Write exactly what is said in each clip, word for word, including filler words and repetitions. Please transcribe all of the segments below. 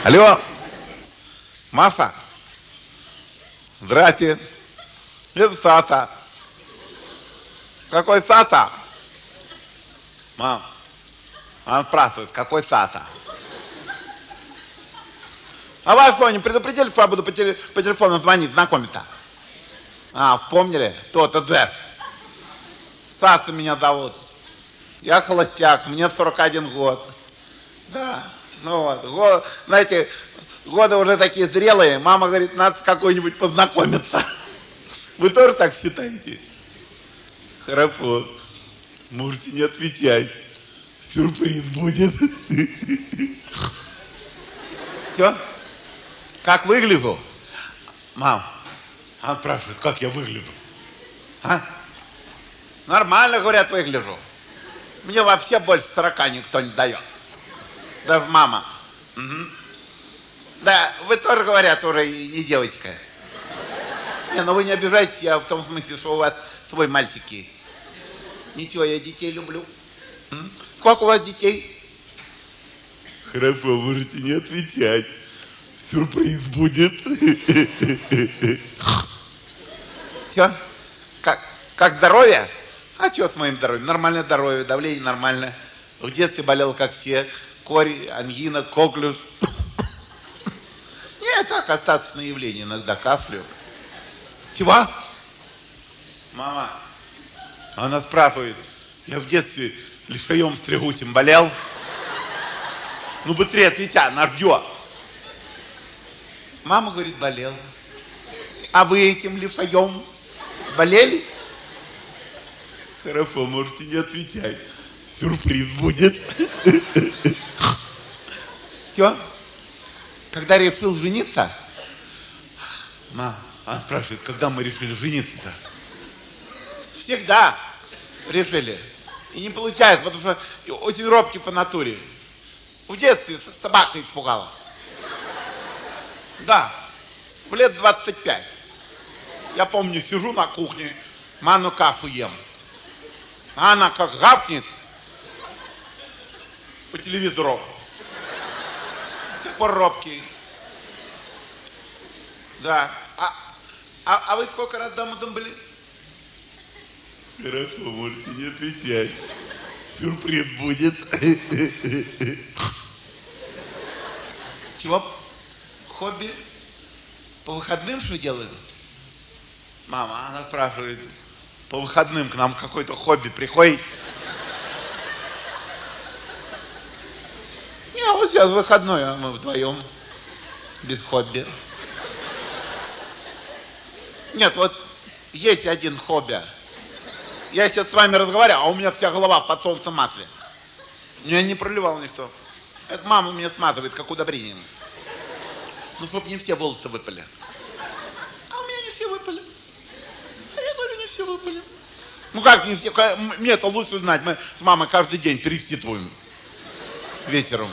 Алло, Маша? Здрасте. Это Сата. Какой Сата? Мам, она спрашивает, какой Сата? А вас что, не предупредили, что я буду по, теле, по телефону звонить, знакомиться? А, вспомнили? То-то Д. Саса меня зовут. Я холостяк, мне сорок один год. Да, ну вот, год, знаете, годы уже такие зрелые. Мама говорит, надо с какой-нибудь познакомиться. Вы тоже так считаете? Хорошо. Можете не отвечать. Сюрприз будет. Все? Как выгляжу? Мам, она спрашивает, как я выгляжу? А? Нормально, говорят, выгляжу. Мне вообще больше сорока никто не дает. Даже мама. Угу. Да, вы тоже, говорят, уже не девочка. Не, ну вы не обижайтесь, я в том смысле, что у вас свой мальчик есть. Ничего, я детей люблю. М? Сколько у вас детей? Хорошо, можете не отвечать. Сюрприз будет. Все? Как, как здоровье? А что с моим здоровьем? Нормальное здоровье, давление нормальное. В детстве болел, как все. Корь, ангина, коклюш. Нет, так, остаточное явление. Иногда кашлю. Чего? Мама, она спрашивает, я в детстве лишаем стригучим болел? Ну, быстрее отвечай, она ждет. Мама говорит, болел. А вы этим лишаем болели? Хорошо, можете не отвечать. Сюрприз будет. Все? Когда решил жениться? Мама, она спрашивает, когда мы решили жениться-то? Всегда решили. И не получается, потому что очень робкий по натуре. В детстве собака испугала. Да, в лет двадцать пять. Я помню, сижу на кухне, манну кашу ем. А она как гавкнет по телевизору. До сих пор робкий. Да. А, а, а вы сколько раз замужем были? Хорошо, можете не отвечать. Сюрприз будет. Чего? Хобби? По выходным что делаем? Мама, она спрашивает, по выходным к нам какое-то хобби приходит? Не, вот сейчас выходной, а мы вдвоем, без хобби. Нет, вот есть один хобби. Я сейчас с вами разговариваю, а у меня вся голова в подсолнечном масле. Меня не проливал никто. Это мама меня смазывает, как удобрением. Ну, чтобы не все волосы выпали. А у меня не все выпали. А я говорю, не все выпали. Ну как не все? Мне-то лучше знать. Мы с мамой каждый день переститываем. Вечером.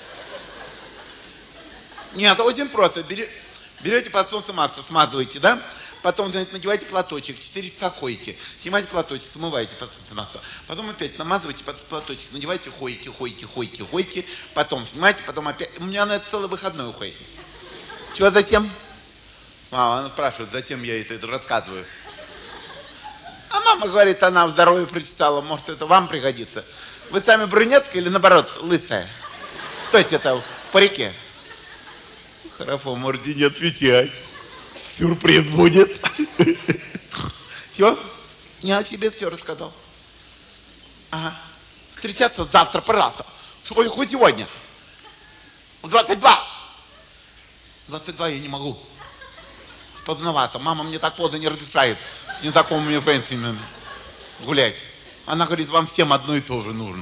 Нет, это очень просто. Берете, берете подсолнечное масло, смазываете, да? Потом, знаете, надеваете платочек, четыре часа ходите, снимаете платочек, смываете подсолнечное масло. Потом опять намазываете под платочек, надеваете, ходите, ходите, ходите, ходите. Потом снимаете, потом опять. У меня на это целый выходной уходит. Чего затем? Мама, она спрашивает, зачем я это, это рассказываю. А мама говорит, она в здоровье прочитала, может, это вам пригодится. Вы сами брюнетка или, наоборот, лысая? Стойте это в парике. Хорошо, можете не отвечать. Сюрприз будет. Все? Я о себе все рассказал. Ага. Встречаться завтра, пожалуйста. Хоть сегодня. В двадцать два. В двадцать два я не могу. Поздновато. Мама мне так поздно не разрешает с незнакомыми женщинами гулять. Она говорит, вам всем одно и то же нужно.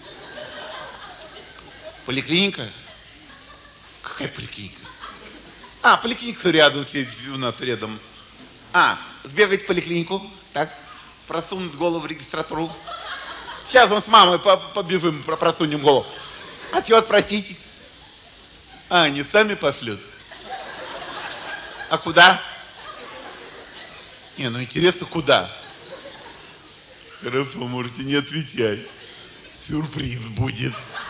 Поликлиника? Какая поликлиника? А, поликлиника рядом, у нас рядом. А, сбегать в поликлинику, так, просунуть голову в регистратуру. Сейчас мы с мамой побежим, просунем голову. А чего спросить? А, они сами пошлют. А куда? Не, ну интересно, куда? Хорошо, можете не отвечать. Сюрприз будет.